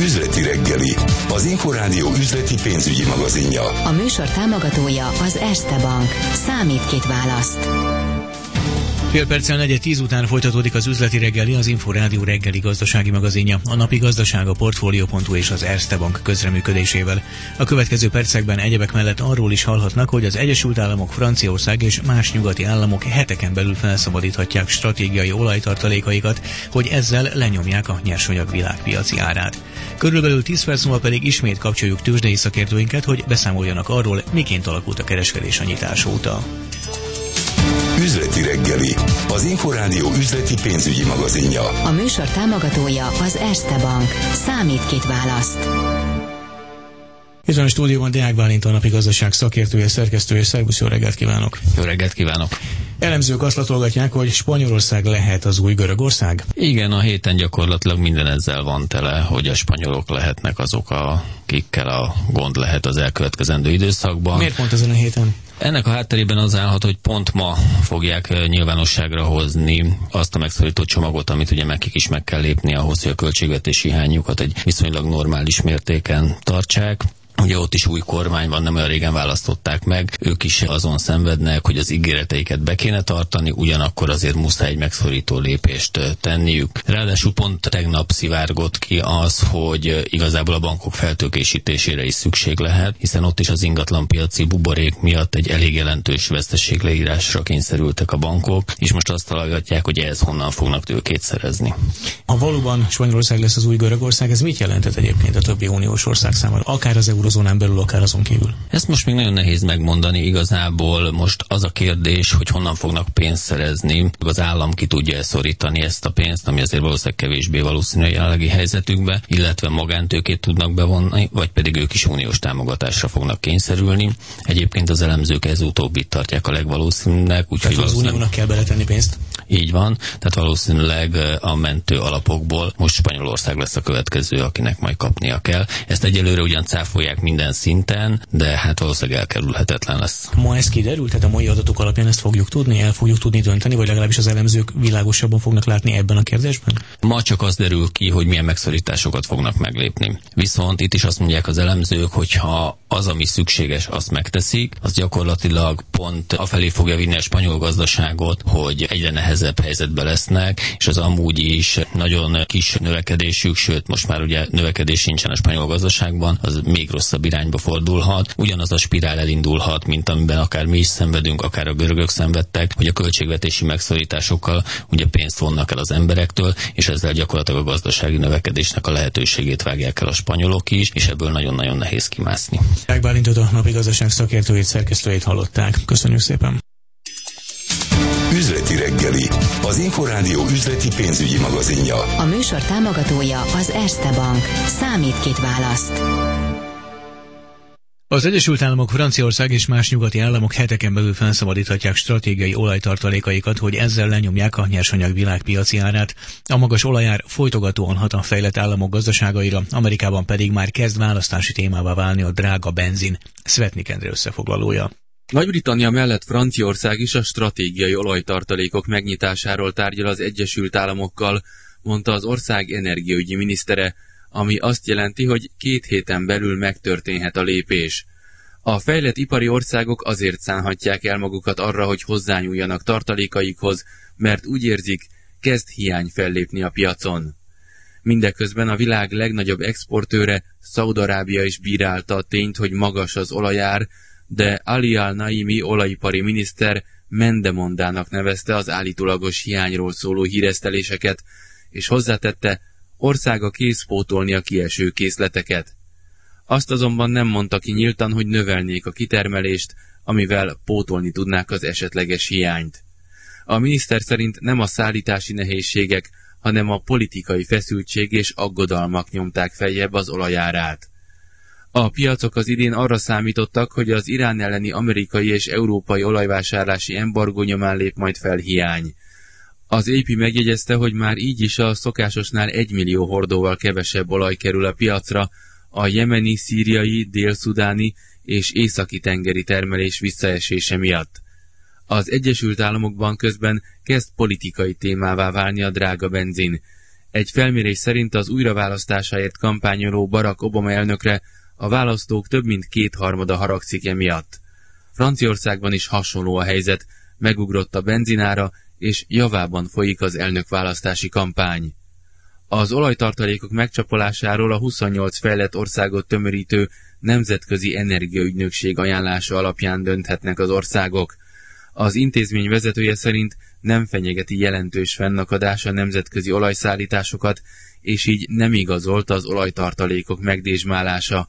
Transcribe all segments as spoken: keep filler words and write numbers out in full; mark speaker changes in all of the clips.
Speaker 1: Üzleti reggeli, az Inforádió üzleti pénzügyi magazinja.
Speaker 2: A műsor támogatója az Erste Bank. Számít, kit választ.
Speaker 3: Fél perccel negyed tíz után folytatódik az üzleti reggeli, az Inforádió reggeli gazdasági magazinja, a napi gazdaság, a Portfolio pont hu és az Erste Bank közreműködésével. A következő percekben egyebek mellett arról is hallhatnak, hogy az Egyesült Államok, Franciaország és más nyugati államok heteken belül felszabadíthatják stratégiai olajtartalékaikat, hogy ezzel lenyomják a nyersanyag világpiaci árát. Körülbelül tíz perc múlva pedig ismét kapcsoljuk tőzsdei szakértőinket, hogy beszámoljanak arról, miként alakult a kereskedés a nyitás óta.
Speaker 1: Üzleti reggeli, az Inforádió üzleti pénzügyi magazinja.
Speaker 2: A műsor támogatója az Erste Bank. Számít, kit választ.
Speaker 3: Itt van a stúdióban Deák Bálint, a napi gazdaság szakértője, szerkesztője. Szervusz, jó reggelt kívánok!
Speaker 4: Jó reggelt kívánok!
Speaker 3: Elemzők azt latolgatják, hogy Spanyolország lehet az új Görögország?
Speaker 4: Igen, a héten gyakorlatilag minden ezzel van tele, hogy a spanyolok lehetnek azok, akikkel a gond lehet az elkövetkezendő időszakban.
Speaker 3: Miért pont ezen a héten?
Speaker 4: Ennek a hátterében az állhat, hogy pont ma fogják nyilvánosságra hozni azt a megszorító csomagot, amit ugye nekik is meg kell lépni ahhoz, hogy a költségvetési hiányukat egy viszonylag normális mértéken tartsák. Ugye ott is új kormány van, nem olyan régen választották meg, ők is azon szenvednek, hogy az ígéreteiket be kéne tartani, ugyanakkor azért muszáj egy megszorító lépést tenniük. Ráadásul pont tegnap szivárgott ki az, hogy igazából a bankok feltőkésítésére is szükség lehet, hiszen ott is az ingatlanpiaci buborék miatt egy elég jelentős veszteségleírásra kényszerültek a bankok, és most azt találgatják, hogy ehhez honnan fognak tőkét szerezni.
Speaker 3: Ha valóban Spanyolország lesz az új Görögország, ez mit jelentett egyébként a többi uniós ország számára, akár az eurozónán belül, akár azon kívül?
Speaker 4: Ezt most még nagyon nehéz megmondani. Igazából most az a kérdés, hogy honnan fognak pénzt szerezni. Az állam ki tudja szorítani ezt a pénzt, ami azért valószínűleg kevésbé valószínű a jelenlegi helyzetükbe, illetve magántőkét tudnak bevonni, vagy pedig ők is uniós támogatásra fognak kényszerülni. Egyébként az elemzők ez utóbbit tartják a legvalószínűbbnek.
Speaker 3: Tehát az uniónak kell beletenni pénzt?
Speaker 4: Így van, tehát valószínűleg a mentő alapokból most Spanyolország lesz a következő, akinek majd kapnia kell. Ezt egyelőre ugyan cáfolják minden szinten, de hát valószínűleg elkerülhetetlen lesz.
Speaker 3: Ma ez kiderült, tehát a mai adatok alapján ezt fogjuk tudni, el fogjuk tudni dönteni, vagy legalábbis az elemzők világosabban fognak látni ebben a kérdésben?
Speaker 4: Ma csak az derül ki, hogy milyen megszorításokat fognak meglépni. Viszont itt is azt mondják az elemzők, hogyha az, ami szükséges, azt megteszik, az gyakorlatilag pont afelé fogja vinni a spanyol gazdaságot, hogy egyre nehezebb helyzetbe lesznek, és az amúgy is nagyon kis növekedésük, sőt most már ugye növekedés sincsen a spanyol gazdaságban, az még rosszabb irányba fordulhat. Ugyanaz a spirál elindulhat, mint amiben akár mi is szenvedünk, akár a görögök szenvedtek, hogy a költségvetési megszorításokkal ugye pénzt vonnak el az emberektől, és ezzel gyakorlatilag a gazdasági növekedésnek a lehetőségét vágják el a spanyolok is, és ebből nagyon-nagyon nehéz kimászni.
Speaker 3: Deák Bálintot, a napi gazdaság szakértőjét, szerkesztőjét hallották. Köszönjük szépen!
Speaker 1: Üzleti reggeli, az Inforádió üzleti pénzügyi magazinja.
Speaker 2: A műsor támogatója az Erste Bank. Számít, kit választ.
Speaker 3: Az Egyesült Államok, Franciaország és más nyugati államok heteken belül felszabadíthatják stratégiai olajtartalékaikat, hogy ezzel lenyomják a nyersanyag világpiaci árát. A magas olajár folytogatóan hat a fejlett államok gazdaságaira, Amerikában pedig már kezd választási témává válni a drága benzin. Szvetnik Endre összefoglalója.
Speaker 5: Nagy-Britannia mellett Franciaország is a stratégiai olajtartalékok megnyitásáról tárgyal az Egyesült Államokkal, mondta az ország energiaügyi minisztere, ami azt jelenti, hogy két héten belül megtörténhet a lépés. A fejlett ipari országok azért szánhatják el magukat arra, hogy hozzányúljanak tartalékaikhoz, mert úgy érzik, kezd hiány fellépni a piacon. Mindeközben a világ legnagyobb exportőre, Szaúd-Arábia is bírálta a tényt, hogy magas az olajár, de Ali al-Naimi olajipari miniszter mendemondának nevezte az állítólagos hiányról szóló híreszteléseket, és hozzátette, országa kész pótolni a kieső készleteket. Azt azonban nem mondta ki nyíltan, hogy növelnék a kitermelést, amivel pótolni tudnák az esetleges hiányt. A miniszter szerint nem a szállítási nehézségek, hanem a politikai feszültség és aggodalmak nyomták feljebb az olajárát. A piacok az idén arra számítottak, hogy az Irán elleni amerikai és európai olajvásárlási embargó nyomán lép majd fel hiány. Az á pé megjegyezte, hogy már így is a szokásosnál egymillió hordóval kevesebb olaj kerül a piacra, a jemeni, szíriai, dél-szudáni és északi tengeri termelés visszaesése miatt. Az Egyesült Államokban közben kezd politikai témává válni a drága benzin. Egy felmérés szerint az újraválasztásáért kampányoló Barack Obama elnökre a választók több mint kétharmada haragszik emiatt. Franciaországban is hasonló a helyzet, megugrott a benzinára, és javában folyik az elnökválasztási kampány. Az olajtartalékok megcsapolásáról a huszonnyolc fejlett országot tömörítő Nemzetközi Energiaügynökség ajánlása alapján dönthetnek az országok. Az intézmény vezetője szerint nem fenyegeti jelentős fennakadás a nemzetközi olajszállításokat, és így nem igazolt az olajtartalékok megdésmálása.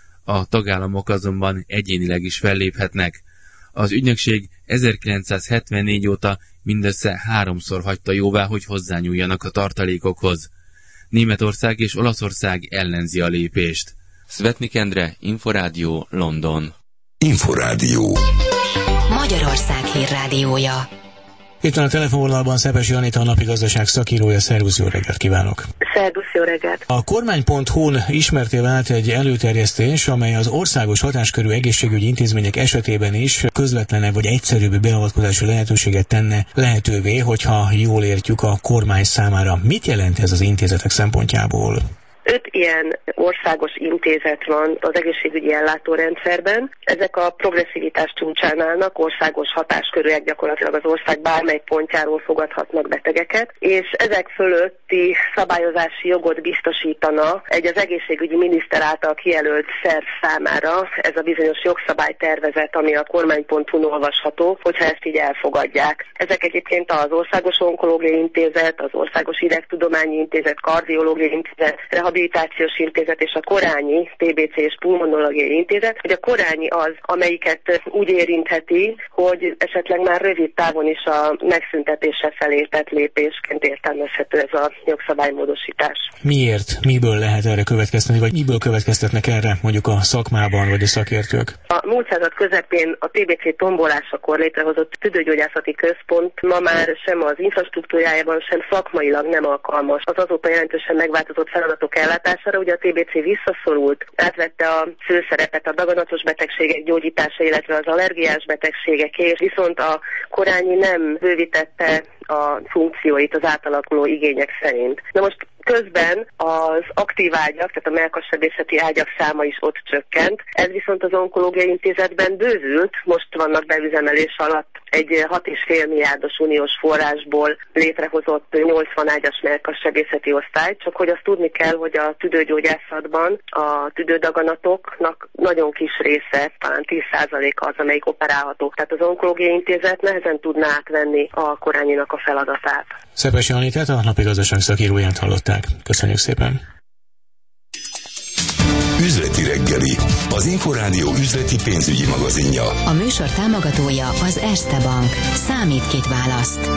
Speaker 5: A tagállamok azonban egyénileg is felléphetnek. Az ügynökség ezerkilencszázhetvennégy óta mindössze háromszor hagyta jóvá, hogy hozzányúljanak a tartalékokhoz. Németország és Olaszország ellenzi a lépést. Szvetnik Endre, Inforádió, London.
Speaker 1: Inforádió.
Speaker 2: Magyarország hírrádiója.
Speaker 3: Itt van a telefonvonalban Szepesi Anita, a napi gazdaság szakírója. Szervusz, jó reggelt kívánok!
Speaker 6: Szervusz, jó reggelt!
Speaker 3: A kormány pont hu-n ismerté vált egy előterjesztés, amely az országos hatáskörű egészségügyi intézmények esetében is közvetlenebb vagy egyszerűbb beavatkozási lehetőséget tenne lehetővé, hogyha jól értjük a kormány számára. Mit jelent ez az intézetek szempontjából?
Speaker 6: Öt ilyen országos intézet van az egészségügyi ellátórendszerben. Ezek a progresszivitás csúcsán állnak, országos hatáskörűek, gyakorlatilag az ország bármely pontjáról fogadhatnak betegeket, és ezek fölötti szabályozási jogot biztosítana egy az egészségügyi miniszter által kijelölt szerv számára ez a bizonyos jogszabálytervezet, ami a kormány pont hu-n olvasható, hogyha ezt így elfogadják. Ezek egyébként az Országos Onkológiai Intézet, az Országos Idegtudományi Intézet, Kardiológiai Intézet, Rehabilitációs Intézet és a Korányi té bé cé és Pulmonológiai Intézet, hogy a Korányi az, amelyiket úgy érintheti, hogy esetleg már rövid távon is a megszüntetése felé tett lépésként értelmezhető ez a jogszabálymódosítás.
Speaker 3: Miért? Miből lehet erre következtetni, vagy miből következtetnek erre mondjuk a szakmában, vagy a szakértők?
Speaker 6: A múlt század közepén a té bé cé tombolásakor létrehozott tüdőgyógyászati központ ma már sem az infrastruktúrájában, sem szakmailag nem alkalmas az azóta jelentősen megváltozott feladatok ellátására. Ugye a té bé cé visszaszorult, átvette a főszerepet a daganatos betegségek gyógyítása, illetve az allergiás betegségeké, viszont a Korányi nem bővítette a funkcióit az átalakuló igények szerint. Na most közben az aktív ágyak, tehát a mellkassebészeti ágyak száma is ott csökkent, ez viszont az onkológiai intézetben bővült, most vannak beüzemelés alatt egy hat egész öt milliárdos uniós forrásból létrehozott nyolcvan ágyas mellkassebészeti osztály, csak hogy azt tudni kell, hogy a tüdőgyógyászatban a tüdődaganatoknak nagyon kis része, talán tíz százaléka az, amelyik operálható. Tehát az onkológiai intézet nehezen tudná átvenni a Korányinak a feladatát.
Speaker 3: Szepesi Anitát, a napi gazdaság szakíróját hallották. Köszönjük szépen!
Speaker 1: Üzleti reggeli, az Inforádió üzleti pénzügyi magazinja.
Speaker 2: A műsor támogatója az Erste Bank. Számít, kit választ.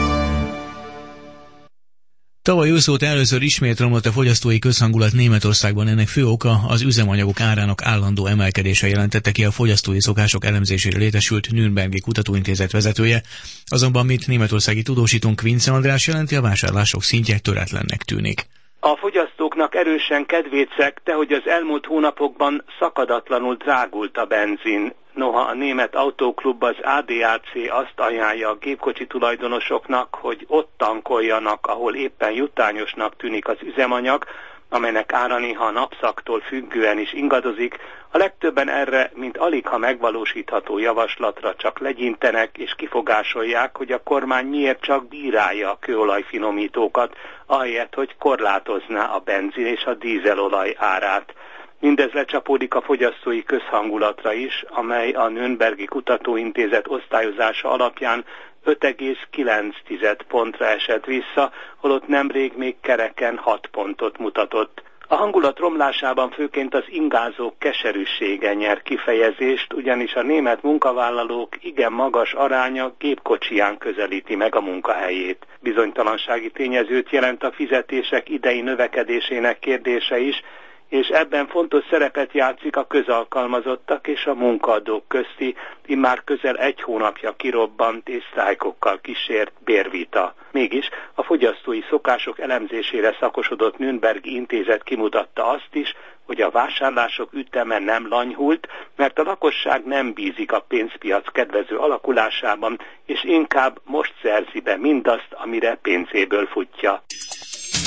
Speaker 3: Tavaly őszóta először ismét romlott a fogyasztói közhangulat Németországban, ennek fő oka az üzemanyagok árának állandó emelkedése, jelentette ki a fogyasztói szokások elemzésére létesült Nürnbergi Kutatóintézet vezetője. Azonban, mint németországi tudósítónk Vince András jelenti, a vásárlások szintje töretlennek tűnik.
Speaker 7: A fogyasztóknak erősen kedvét szegte, hogy az elmúlt hónapokban szakadatlanul drágult a benzin. Noha a német autóklub, az á dé á cé azt ajánlja a gépkocsi tulajdonosoknak, hogy ott tankoljanak, ahol éppen jutányosnak tűnik az üzemanyag, amelynek ára néha a napszaktól függően is ingadozik, a legtöbben erre, mint aligha megvalósítható javaslatra csak legyintenek és kifogásolják, hogy a kormány miért csak bírálja a kőolajfinomítókat, ahelyett, hogy korlátozná a benzin és a dízelolaj árát. Mindez lecsapódik a fogyasztói közhangulatra is, amely a Nürnbergi Kutatóintézet osztályozása alapján öt egész kilenc pontra esett vissza, holott nemrég még kereken hat pontot mutatott. A hangulat romlásában főként az ingázók keserűsége nyer kifejezést, ugyanis a német munkavállalók igen magas aránya gépkocsiján közelíti meg a munkahelyét. Bizonytalansági tényezőt jelent a fizetések idei növekedésének kérdése is, és ebben fontos szerepet játszik a közalkalmazottak és a munkaadók közti, immár közel egy hónapja kirobbant és sztrájkokkal kísért bérvita. Mégis a fogyasztói szokások elemzésére szakosodott Nürnbergi Intézet kimutatta azt is, hogy a vásárlások üteme nem lanyhult, mert a lakosság nem bízik a pénzpiac kedvező alakulásában, és inkább most szerzi be mindazt, amire pénzéből futja.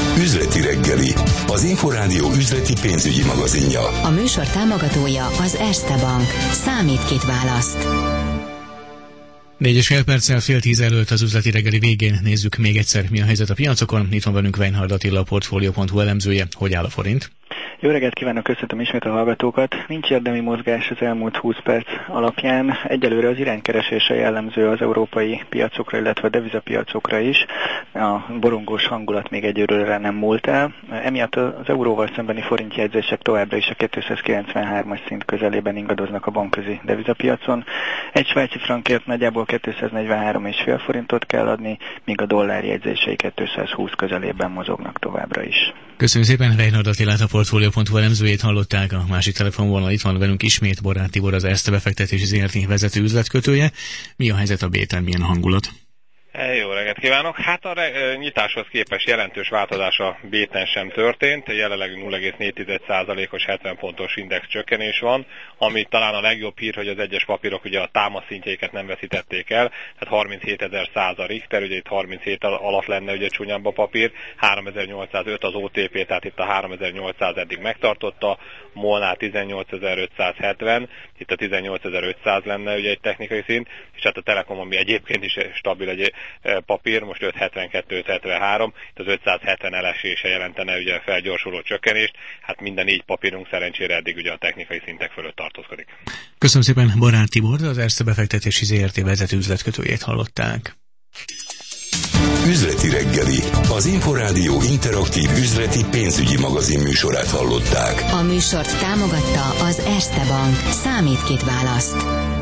Speaker 1: Üzleti reggeli, az Inforádió üzleti pénzügyi magazinja.
Speaker 2: A műsor támogatója az Erste Bank. Számít, kit választ.
Speaker 3: Négy és fél perccel fél tíz előtt az üzleti reggeli végén nézzük még egyszer, mi a helyzet a piacokon. Itt van velünk Weinhard Attila, a Portfolio pont hu elemzője. Hogy áll a forint?
Speaker 8: Jó reggelt kívánok, köszöntöm ismét a hallgatókat. Nincs érdemi mozgás az elmúlt húsz perc alapján. Egyelőre az iránykeresése jellemző az európai piacokra, illetve a devizapiacokra is. A borongós hangulat még egyelőre nem múlt el. Emiatt az euróval szembeni forintjegyzések továbbra is a kétszázkilencvenhármas szint közelében ingadoznak a bankközi devizapiacon. Egy svájci frankért nagyjából kétszáznegyvenhárom egész öt forintot kell adni, míg a dollár jegyzései kétszázhúsz közelében mozognak továbbra is.
Speaker 3: Köszönjük szépen, Weinhard Attilát, a Portfolio pont hu elemzőjét hallották. A másik telefonvonal itt van velünk ismét Borát Tibor, az Erste befektetési zé er té vezető üzletkötője. Mi a helyzet a béten, milyen a hangulat?
Speaker 9: Jó reggelt kívánok! Hát a re- nyitáshoz képest jelentős változás a béten sem történt, jelenleg nulla egész négy százalékos hetven pontos index csökkenés van, ami talán a legjobb hír, hogy az egyes papírok ugye a támaszszintjeiket nem veszítették el, tehát harminchétezer száz a Richter, ugye itt harminchét alatt lenne ugye csúnyább a papír, háromezer-nyolcszázöt az o té pé, tehát itt a háromezer-nyolcszáz eddig megtartotta, Molnál tizennyolcezer-ötszázhetven, itt a tizennyolcezer-ötszáz lenne ugye egy technikai szint, és hát a Telekom, ami egyébként is stabil egy papír, most ötszázhetvenkettő ötszázhetvenhárom, itt az ötszázhetven elesése jelentene ugye felgyorsuló csökkenést, hát minden négy papírunk szerencsére eddig ugye a technikai szintek fölött tartózkodik.
Speaker 3: Köszönöm szépen, Borát Tibor, az Erste befektetési zé er té vezető üzletkötőjét hallották.
Speaker 1: Üzleti reggeli, az Inforádió interaktív üzleti pénzügyi magazin műsorát hallották.
Speaker 2: A műsort támogatta az Erste Bank. Számít, kit választ.